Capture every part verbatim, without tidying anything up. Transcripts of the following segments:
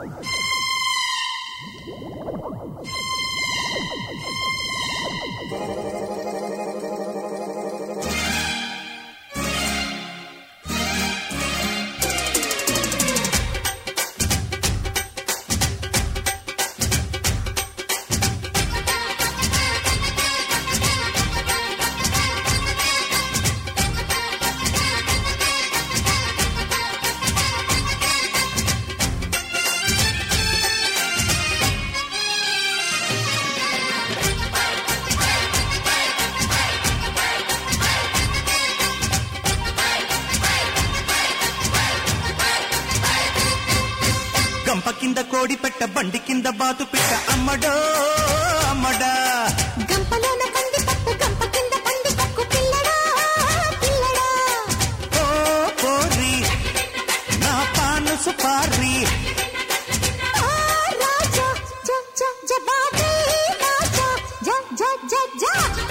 గంప కింద కోడి పెట్ట బండి కింద బాతు పిట్ట అమ్మడో అమ్మడా గంపలోన కంది పప్పు గంప కింద పంది పక్కు పిల్లడా పిల్లడా ఓ కోరి నా పాను సుపారి ఆ రాజా జ జ జబాబీ రాజా జ జ జ జ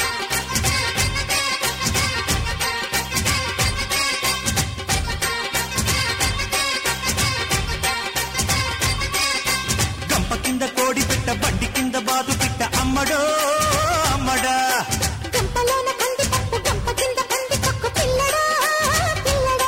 గంప కింద కోడి పెట్ట బండి కింద బాతు పిట్ట అమ్మడో అమ్మడా గంపలోన కంది పప్పు గంప కింద పంది పక్కు పిల్లడా పిల్లడా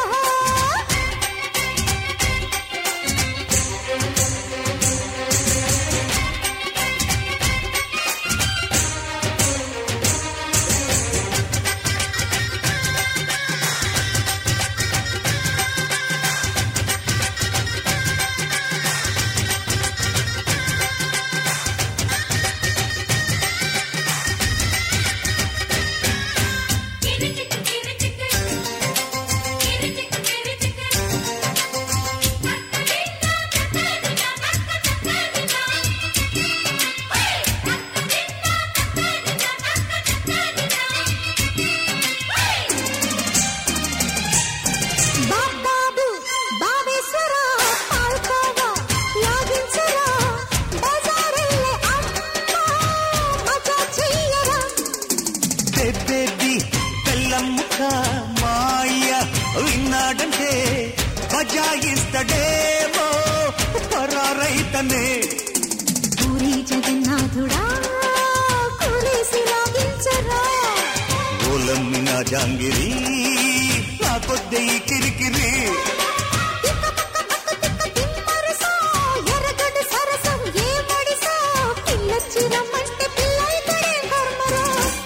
బాబాబు బావేశ్వర పాల్కోవా లాగించరా బజారెల్లే అమ్మ మజా చెయ్యరా బేబీ పెళ్ళమ్ముక మాయ విన్నాడంటే బజాయిస్తడేమో పరారైతనే పూరి జగన్నాథుడా కులేసి లాగించరా ఓలమ్మి నా జాంగిరి నా కొద్ది కిరికిరి తిక్క పక్క పక్క తిక్క తిమ్మరసా ఎర్రగడ్డ సరసం ఏ మడిసా పిల్లొచ్చి రమ్మంటే పిల్లైతడే కర్మరా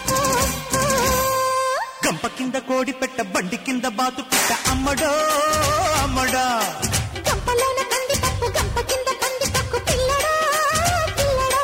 గంప కింద కోడి పెట్ట బండి కింద బాతు పిట్ట అమ్మడో అమ్మడా గంపలోన కంది పప్పు గంప కింద పంది పక్కు పిల్లడా పిల్లడా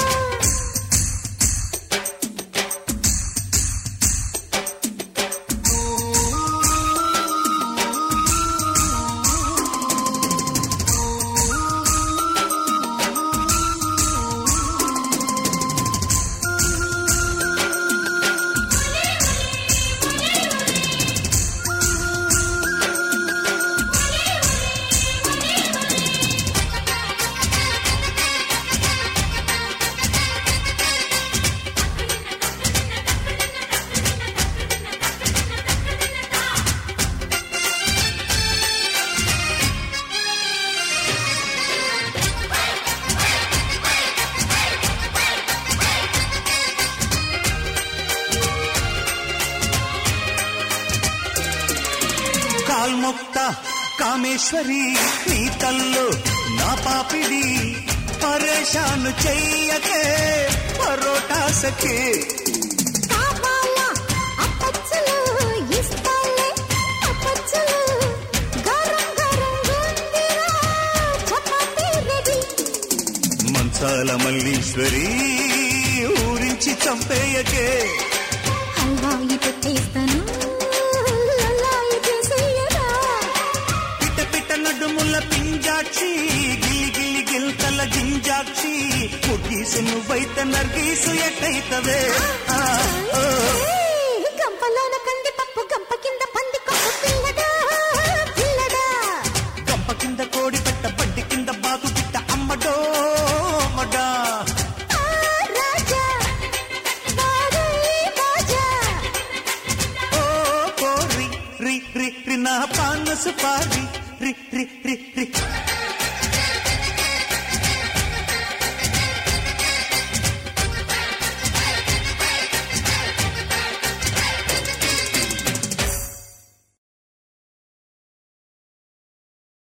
కాల్మొక్త కామేశ్వరి నీ తల్లు నా పాపిడి పరేషాను చెయ్యకే పరోటాసకే కావాలా అప్పచ్చులు ఇస్తాలే అప్పచ్చులు గరం గరం గుందిరా చపాతీ రెడీ మంచాల మల్లీశ్వరి ఊరించి చంపేయకే హల్వాయి పెట్టేస్తాను లల్లాయి చేసేయరా పిట్ట పిట్ట నడుముల పింజాక్షి గిలి గిలి గిల్తల గింజాక్షి ముగ్గీసు నువ్వైతే నర్గీసు ఎట్టయితవే ఆ, ఓ. ఏయ్, గంపలోన కంది పప్పు గంప కింద పంది కొప్పు పిల్లడా పిల్లడా గంప కింద కోడి పెట్ట బండి కింద బాతు పిట్ట అమ్మడో అమ్మడా ఆ రాజా బారీ బాజా ఓ కోరి రి రి రి నా పాన సుపారి రి రి రి రి